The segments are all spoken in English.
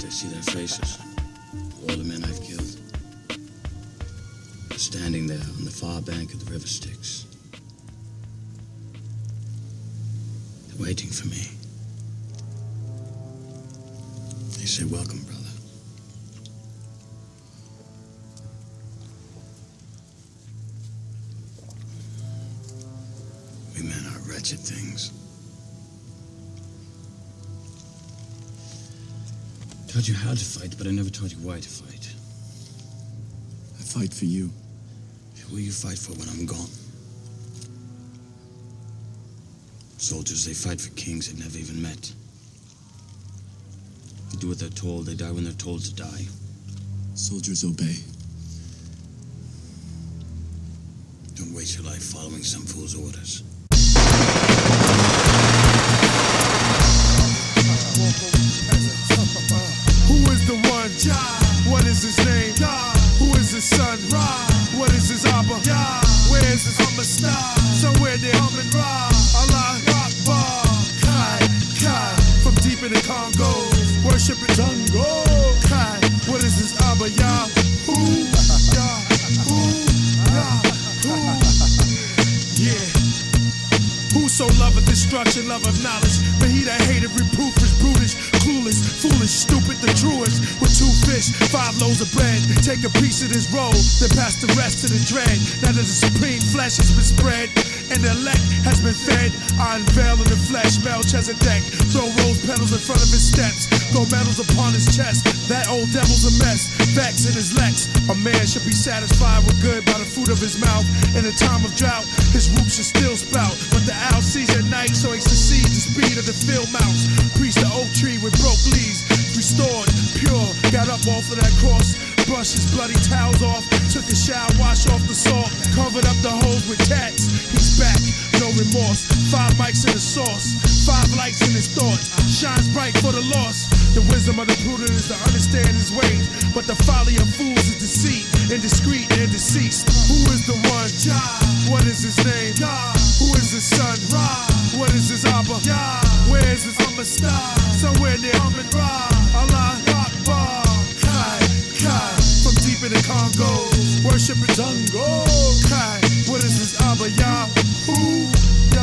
night I see their faces. All the men I've killed. They're standing there on the far bank of the river Styx. They're waiting for me. They say, welcome, brother. We men are wretched things. I taught you how to fight, but I never taught you why to fight. I fight for you. Who will you fight for when I'm gone? Soldiers, they fight for kings they've never even met. They do what they're told. They die when they're told to die. Soldiers obey. Don't waste your life following some fool's orders. Who is the one? What is his name? Who is his son? What is his Abba? Where is his Amistad? Somewhere near Amun Ra. Allah Akbar. Kai. From deep in the Congo, worshiping Tango. Kai. What is his Abba? Who? Yeah. Whoso loveth destruction, love of knowledge. But he that hateth reproof is brutish, clueless, foolish, stupid, the truest. With 2 fish, 5 loaves of bread. Take a piece of this roll, then pass the rest to the dread. Now that the supreme flesh has been spread, and the elect has been fed, I unveil in the flesh, Melchizedek. Throw rose petals in front of his steps, throw medals upon his chest. That old devil's a mess, vex in his lex. A man should be satisfied with good by the fruit of his mouth. In a time of drought, his roots should still sprout. But the owl sees at night, so he succeeds the speed of the field mouse. Preach the oak tree with broke leaves, restored, pure. Got up off of that cross, brushed his bloody towels off, took a shower, washed off the salt, covered up the holes with tats. He's back, no remorse. 5 mics in the sauce, 5 lights in his thoughts, shines bright for the lost. The wisdom of the prudent is to understand his ways, but the folly of fools is deceit, indiscreet and deceased. Who is the one? What is his name? Who is his son? What is his Abba? Where is his Amistad? Somewhere near Amun Ra. Allah Akbar. Kai. From deep in the Congo, worshiping Tango. Kai. What is his Abba? Who?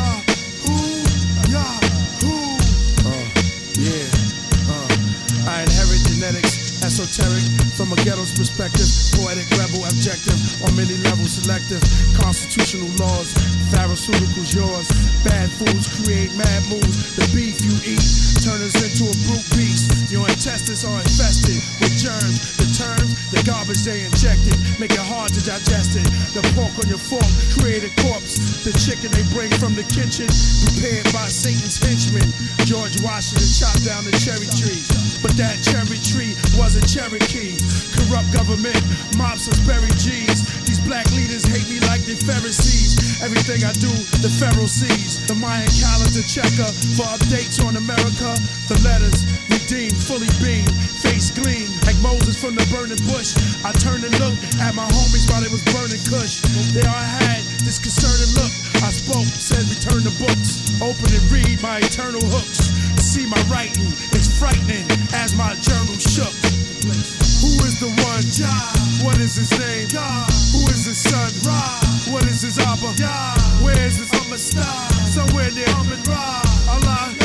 I inherit genetics, esoteric, from a ghetto's perspective, poetic, rebel, objective, on many levels selective, constitutional laws, pharmaceuticals yours, bad foods create mad moves, the beef you eat turn us into a brute beast, your intestines are infested with germs, the terms, the garbage they injected, make it hard to digest it, the pork on your fork create a corpse, the chicken they bring from the kitchen, prepared by Satan's henchmen, George Washington chopped down the cherry tree, but that cherry tree wasn't Cherokee. Corrupt government, mobsters bury G's. These black leaders hate me like they Pharisees. Everything I do, the Pharaoh sees. The Mayan calendar checker for updates on America. The letters redeemed, fully beamed, face gleam like Moses from the burning bush. I turned and looked at my homies while they was burning Kush. There I had this concerning look. I spoke, said return the books. Open and read my eternal hooks. See my writing, it's frightening as my journal shook. Who is the one? What is his name? Who is his son? What is his Abba? Where is his Amistad? Somewhere near Amun Ra. Allah